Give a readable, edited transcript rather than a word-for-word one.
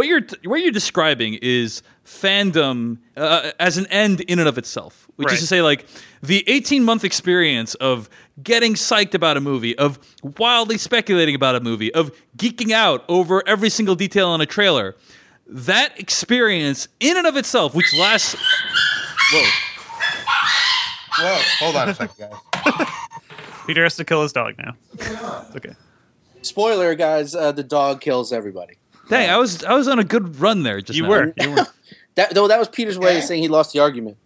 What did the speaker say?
what you're describing is fandom as an end in and of itself, which is to say, like, the 18-month experience of getting psyched about a movie, of wildly speculating about a movie, of geeking out over every single detail on a trailer. That experience in and of itself, which lasts... Whoa, hold on a second, guys. Peter has to kill his dog now. It's okay. Spoiler, guys, the dog kills everybody. Dang, I was on a good run there just now. You were. That was Peter's way of saying he lost the argument.